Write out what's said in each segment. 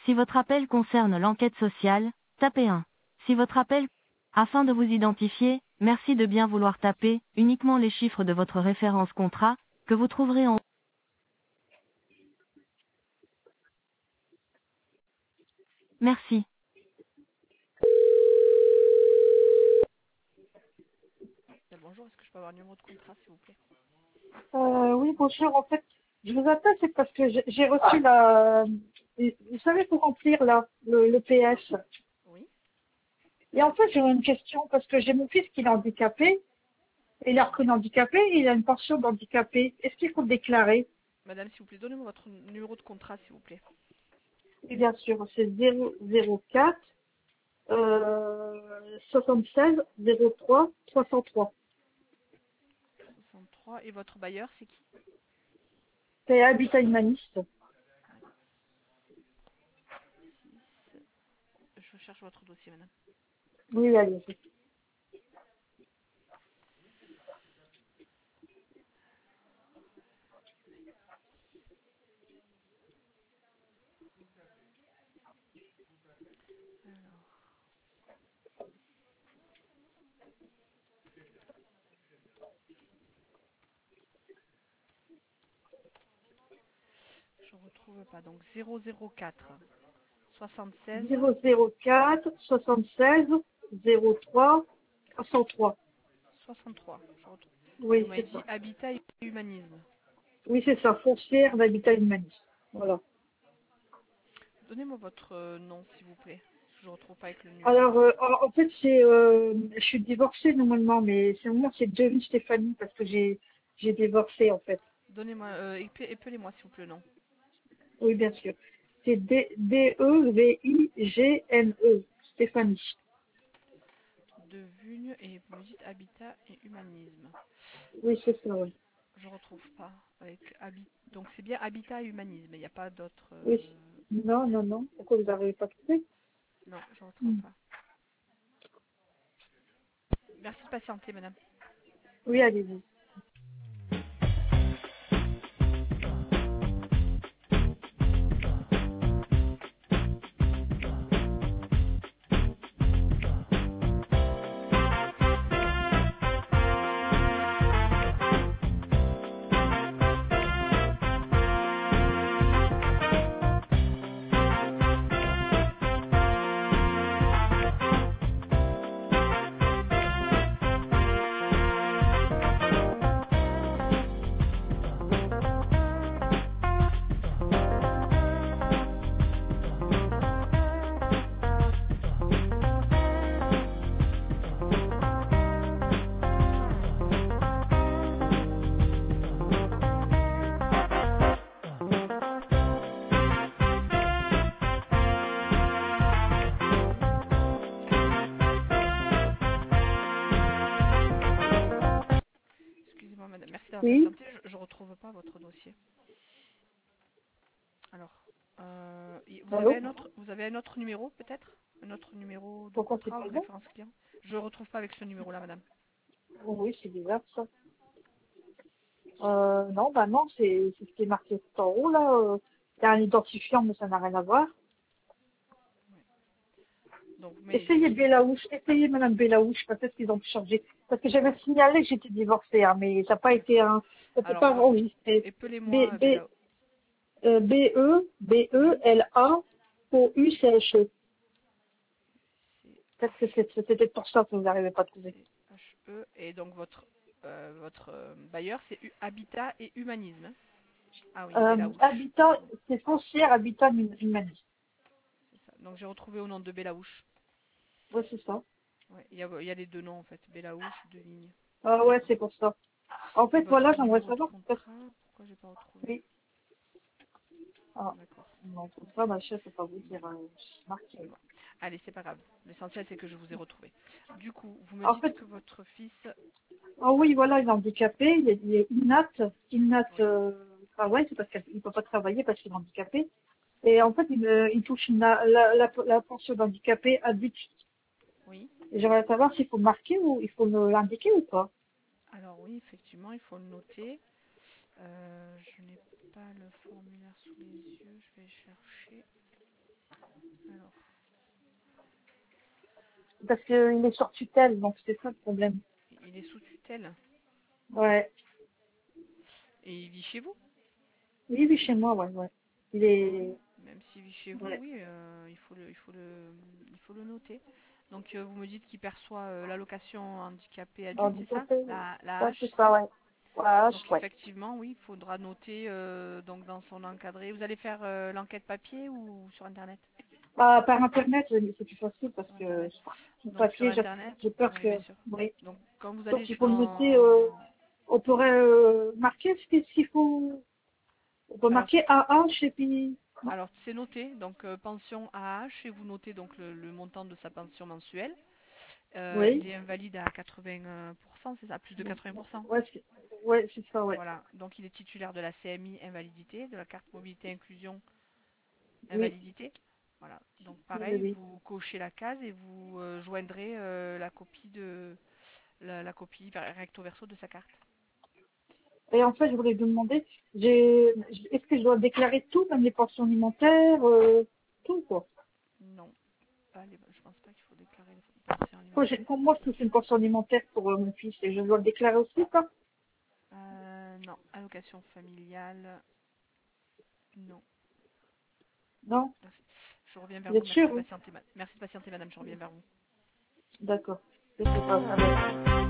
Si votre appel concerne l'enquête sociale, tapez 1. Si votre appel... Afin de vous identifier, merci de bien vouloir taper uniquement les chiffres de votre référence contrat, que vous trouverez en... Merci. Bonjour, est-ce que je peux avoir le numéro de contrat, s'il vous plaît? Oui, bonjour. En fait, je vous appelle, c'est parce que j'ai reçu la... Vous savez, pour remplir là, le PS. Oui. Et en fait, j'ai une question, parce que j'ai mon fils qui est handicapé, et il est reconnu handicapé, et il a une pension d'handicapé. Est-ce qu'il faut le déclarer? Madame, s'il vous plaît, donnez-moi votre numéro de contrat, s'il vous plaît. Et bien sûr, c'est 004 76 03 303. 63. Et votre bailleur, c'est qui? C'est Habitat Humaniste. 6. Je cherche votre dossier, madame. Oui, allez-y. Alors, je retrouve pas. Donc 004 76 004 76 03 303. 63. Je retrouve. Et vous Oui, m'avez c'est dit ça. habitat et humanisme. Oui, c'est ça, foncière d'habitat humaniste. Voilà. Donnez-moi votre nom, s'il vous plaît. Parce que je ne retrouve pas avec le numéro. Alors, en fait, je suis divorcée normalement, mais c'est Jolie Stéphanie parce que j'ai divorcé en fait. Donnez-moi, épelez-moi, s'il vous plaît, le nom. Oui, bien sûr. C'est Devigene, Stéphanie. De Vugne, et vous me dites habitat et humanisme. Oui, c'est ça, oui. Je retrouve pas. Donc c'est bien habitat et humanisme. Il n'y a pas d'autres. Oui. Non, non, non. Pourquoi vous n'arrivez pas à trouver? Non, je retrouve pas. Merci de patienter, madame. Oui, allez-y. Excusez-moi, madame. Merci d'avoir Oui. patienté. Je ne retrouve pas votre dossier. Alors, Allô? vous avez un autre numéro, peut-être? Un autre numéro de Pourquoi c'est contrat ou pas de bon? référence client? Je ne retrouve pas avec ce numéro-là, madame. Oh, oui, c'est bizarre ça. Non, bah non, c'est ce qui est marqué tout en haut là. C'est un identifiant, mais ça n'a rien à voir. Donc, mais Essayez Bélaouche, essayez Madame Bélaouche, peut-être qu'ils ont changé. Parce que j'avais signalé que j'étais divorcée, hein, mais ça n'a pas été un, ça s'est alors, pas enregistré. épelez-moi oui, B-E-L-A-O-U-C-H-E. Peut-être que C-H-E. c'était pour ça que vous n'arrivez pas à trouver. Et donc, votre bailleur, c'est Habitat et Humanisme, hein? Ah oui, Bélaouche. Habitat, c'est foncière, habitat humaniste. C'est ça. Donc, j'ai retrouvé au nom de Bélaouche. Ouais, c'est ça. Ouais, il y a les deux noms, en fait. Bélaouche, de Vigne. Ah ouais, c'est pour ça. En Et fait, voilà, votre j'aimerais numéro de savoir, contrat, pourquoi j'ai pas retrouvé? oui. Ah, D'accord. non, comme ça, ma chef ne peut pas vous Bon, dire, marqué. bon. Allez, c'est pas grave. L'essentiel, c'est que je vous ai retrouvé. Du coup, vous me En dites fait, que votre fils... ah oui, voilà, il est handicapé, il est inapte. Inapte Oui, travail, c'est parce qu'il ne peut pas travailler parce qu'il est handicapé. Et en fait, il touche la pension d'handicapé adulte. oui. Et j'aimerais savoir s'il faut marquer ou il faut l'indiquer ou pas. Alors oui, effectivement, il faut le noter. Je n'ai pas le formulaire sous les yeux, je vais chercher. Alors, Parce qu'il est sur tutelle, donc c'est ça le problème. il est sous tutelle Ouais. et il vit chez vous? Oui, oui, chez moi, ouais, ouais. Il est... Même s'il vit chez vous, Ouais. oui, il faut le noter. Donc vous me dites qu'il perçoit l'allocation handicapé adulte, c'est ça? Handicapé. La Ouais, H, c'est c'est ça, ça? ouais. Ouais, Donc ouais. effectivement, oui, il faudra noter donc dans son encadré. Vous allez faire l'enquête papier ou sur Internet? Bah, par Internet, c'est plus facile parce Sur que Internet. sur Donc sur papier, Internet, j'ai peur oui, que... bien sûr. Oui. Donc quand vous Donc allez il faut le noter, dans... on pourrait marquer ce qu'il faut. On peut Alors, marquer AH et puis... Non, alors c'est noté, donc pension AH, et vous notez donc le montant de sa pension mensuelle. oui. Il est invalide à 80%, c'est ça? Plus de 80%. Ouais, c'est ça, ouais. Voilà, donc il est titulaire de la CMI invalidité, de la carte mobilité inclusion Oui, invalidité. Voilà, donc oui, oui, pareil, oui. vous cochez la case et vous joindrez la copie la copie recto verso de sa carte. Et en fait, je voulais vous demander, est-ce que je dois déclarer tout, même les pensions alimentaires, tout, quoi? Non, pas je pense pas qu'il faut déclarer les pensions alimentaires. Pour moi, je touche une pension alimentaire pour mon fils et je dois le déclarer aussi, quoi? Non, allocation familiale, non. Non? Merci. Je reviens vers Vous vous. êtes sûr, hein? Merci de patienter, madame. Je reviens vers vous. D'accord. Je sais pas, ça va.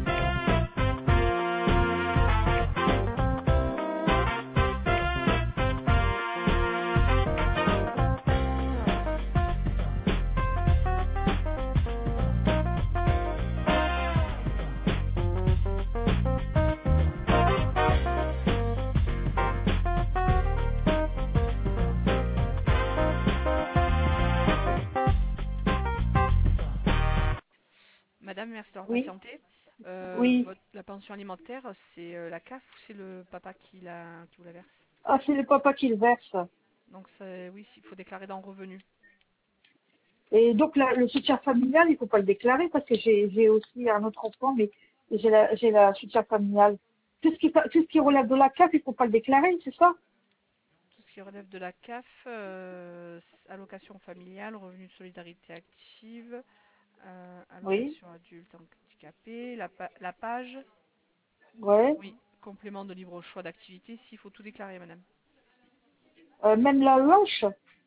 Madame, merci d'avoir Oui, patienté. oui. La pension alimentaire, c'est la CAF ou c'est le papa qui vous la verse? Ah, c'est le papa qui le verse. Donc, oui, il faut déclarer dans revenu. Et donc, le soutien familial, il faut pas le déclarer parce que j'ai aussi un autre enfant, mais j'ai la soutien familial. Tout ce qui relève de la CAF, il faut pas le déclarer, c'est ça? Tout ce qui relève de la CAF, allocation familiale, revenu de solidarité active, Oui, allocation adulte handicapé, la page, ouais. oui, complément de libre choix d'activité, s'il faut tout déclarer, madame. Même la loche,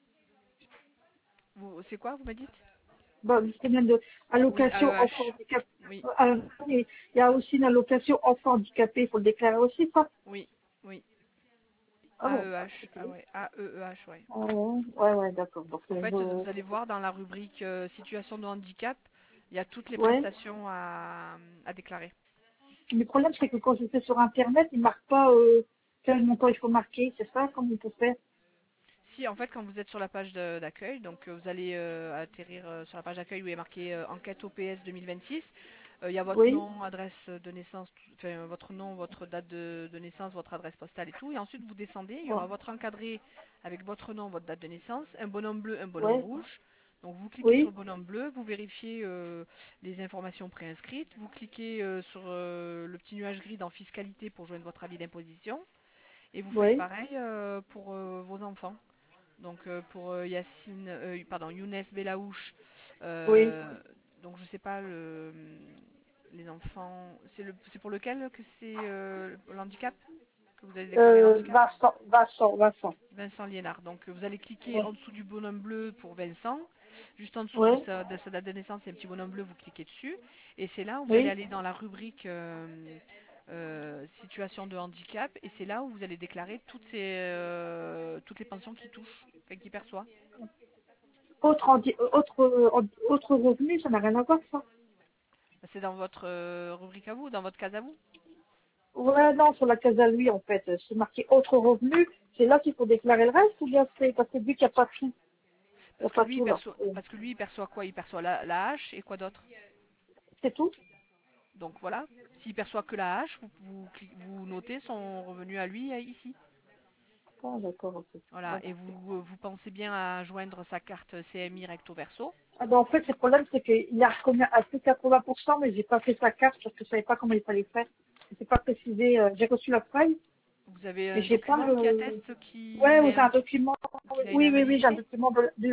C'est quoi, vous me dites? bon, c'est même de Oui, allocation enfant AEH. handicapé. Oui, Il y a aussi une allocation enfant handicapé, il faut le déclarer aussi, ça. oui, oui. Ah bon, AEH, ok. ah ouais, AEEH, ouais. Ah ouais, ouais, ouais, d'accord. Donc, En fait, vous allez voir dans la rubrique situation de handicap, il y a toutes les ouais. prestations à déclarer. Le problème, c'est que quand je fais sur Internet, il ne marque pas quel montant il faut marquer, c'est ça, comme on peut faire. Si, en fait, quand vous êtes sur la page d'accueil, donc vous allez atterrir sur la page d'accueil où il est marqué enquête OPS 2026. Il y a votre Oui, nom, adresse de naissance, enfin votre nom, votre date de naissance, votre adresse postale et tout. Et ensuite, vous descendez, il y ouais, aura votre encadré avec votre nom, votre date de naissance, un bonhomme bleu, un bonhomme ouais, rouge. Donc vous cliquez sur oui, le bonhomme bleu, vous vérifiez les informations préinscrites, vous cliquez sur le petit nuage gris dans fiscalité pour joindre votre avis d'imposition et vous faites oui, pareil pour vos enfants. Donc pour Younes Belaouche, oui. donc je sais pas les enfants, c'est pour lequel que c'est l'handicap que vous avez déclaré l'handicap? Vincent. Vincent Liénard. Donc vous allez cliquer en Ouais, dessous du bonhomme bleu pour Vincent, juste en dessous ouais, de sa date de naissance, il y a un petit bonhomme bleu, vous cliquez dessus, et c'est là où vous allez oui. aller dans la rubrique situation de handicap, et c'est là où vous allez déclarer toutes les pensions qu'il touche, enfin qu'il perçoit. Autre revenu, ça n'a rien à voir, ça. C'est dans votre rubrique à vous, dans votre case à vous. Ouais, non, sur la case à lui, en fait. C'est marqué autre revenu. C'est là qu'il faut déclarer le reste ou bien c'est parce que vu qu'il n'y a pas tout. Il n'y a pas tout, là. Parce que lui, il perçoit quoi? Il perçoit la hache et quoi d'autre? C'est tout? Donc voilà, s'il perçoit que la hache, vous notez son revenu à lui ici. Ah, d'accord, ok. Voilà, Ouais. et vous pensez bien à joindre sa carte CMI recto verso. Ah ben, en fait, le problème, c'est qu'il a reconnu à plus 80%, mais j'ai pas fait sa carte parce que je savais pas comment il fallait faire. Je sais pas précisé. J'ai reçu la feuille, Vous avez mais un j'ai pas document qui le... atteste Ouais, oui, j'ai un document. qu'il a une Oui, oui, oui, j'ai un invalidité? document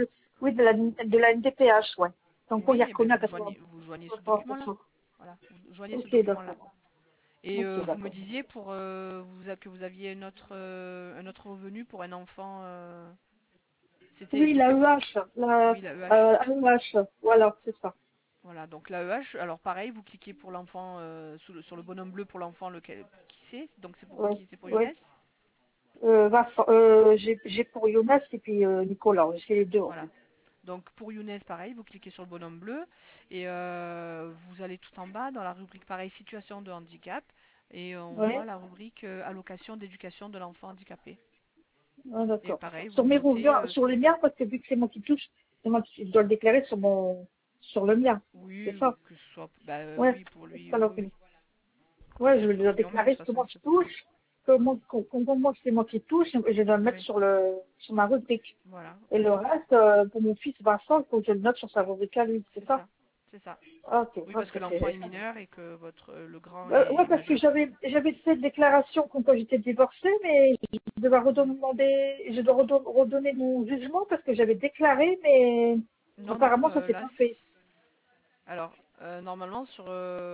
Oui, de la NDPH, ouais. Donc, on y Oui, eh ben, reconnaît à 80. vous joignez ce document-là. Voilà, vous joignez ce Ok, document-là. d'accord. Et Ok, vous me d'accord. disiez que vous aviez un autre revenu pour un enfant. Oui, la C'était pour. EH, Oui, la EH. AEH, voilà, c'est ça. Voilà, donc la l'AEH, alors pareil, vous cliquez pour l'enfant sur le bonhomme bleu pour l'enfant qui c'est. Donc c'est pour Ouais, qui? C'est pour Younes. ouais. Vincent, j'ai pour Jonas et puis Nicolas, j'ai les deux en Voilà. fait. Donc pour Younes, pareil, vous cliquez sur le bonhomme bleu et vous allez tout en bas dans la rubrique pareil situation de handicap et on voit Ouais, la rubrique allocation d'éducation de l'enfant handicapé. ah, Et d'accord. pareil, Sur vous mes notez revenus, sur les miens, parce que vu que c'est moi qui touche, c'est moi qui dois le déclarer sur le mien. C'est oui, ça. que ce soit bah Ouais, oui pour c'est lui, ça oui, là. oui. Ouais, je C'est dois normal, de déclarer toute ce que façon, moi je touche, que moi c'est moi qui touche, et je dois le mettre oui, sur ma rubrique. voilà, Et bah, le c'est ça, reste, pour mon fils Vincent, il faut que je le note sur sa rubrique à lui, c'est c'est ça? ça, c'est ça. Ok, Oui, parce ok, que l'enfant est c'est. mineur et que votre le grand Ouais, est parce que majeur. j'avais fait une déclaration comme quoi j'étais divorcée, mais je dois redonner mon jugement parce que j'avais déclaré, mais Non, non, apparemment ça s'est là, pas fait. alors normalement sur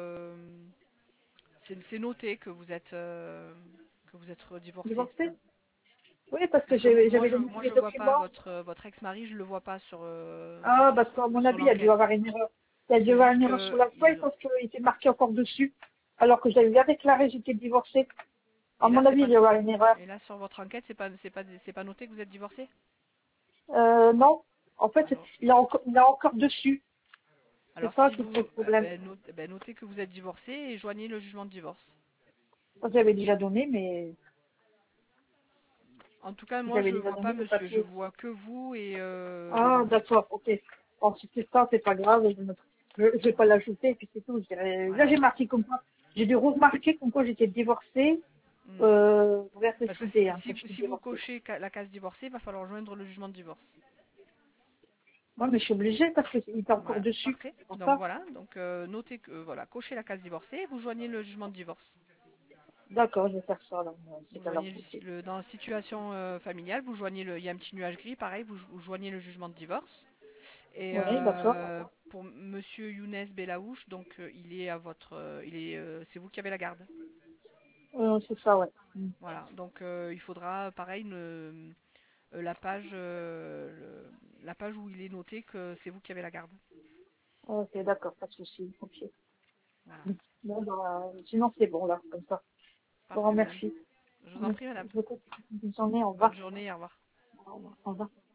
c'est noté que vous êtes divorcé. Divorcée? Oui, parce que Parce que j'avais donné tous moi les je vois pas documents. votre ex-mari, je le vois pas Ah, parce qu'à mon sur avis, il y a dû l'enquête. avoir une erreur. Il y a dû C'est avoir juste une erreur que sur la feuille parce qu'il était marqué encore dessus. Alors que j'avais bien déclaré j'étais divorcée. À et là mon c'est avis, pas il y a dû avoir une erreur. et là sur votre enquête c'est pas noté que vous êtes divorcé. Non. En fait, Alors il a encore dessus. C'est alors ça si qui vous pose problème. notez que vous êtes divorcé et joignez le jugement de divorce. J'avais déjà donné, mais En tout cas moi j'avais je déjà vois pas donné le monsieur, je papier. vois que vous et Ah, d'accord, ok. Bon, si c'est ça, c'est pas grave. Je vais pas voilà. l'ajouter, puis c'est tout. Là, Voilà. j'ai marqué comme quoi. J'ai dû remarquer comme quoi j'étais divorcée. Hmm. Vers Parce que décider, hein, que je suis si vous divorcée. cochez la case divorcée, il va falloir joindre le jugement de divorce. Moi, mais je suis obligée parce qu'il est encore Voilà, dessus. parfait. C'est pour Donc ça. voilà, donc notez que voilà, cochez la case divorcée, vous joignez le jugement de divorce. D'accord, je vais faire ça, là. C'est Vous alors. joignez Ok. dans la situation familiale, vous joignez il y a un petit nuage gris, pareil, vous joignez le jugement de divorce. Et Oui, d'accord. pour Monsieur Younes Belaouche, donc il est à votre, c'est vous qui avez la garde. C'est ça, ouais. Voilà, donc il faudra pareil la page, la page où il est noté que c'est vous qui avez la garde. Ok, d'accord, pas de souci. Ok. Voilà, Bon, bah, sinon, c'est bon, là, comme ça. Je vous parfait, madame. remercie. Je vous en prie, madame. Je vous souhaite une bonne journée. Au Bonne revoir. journée, au revoir. Au revoir.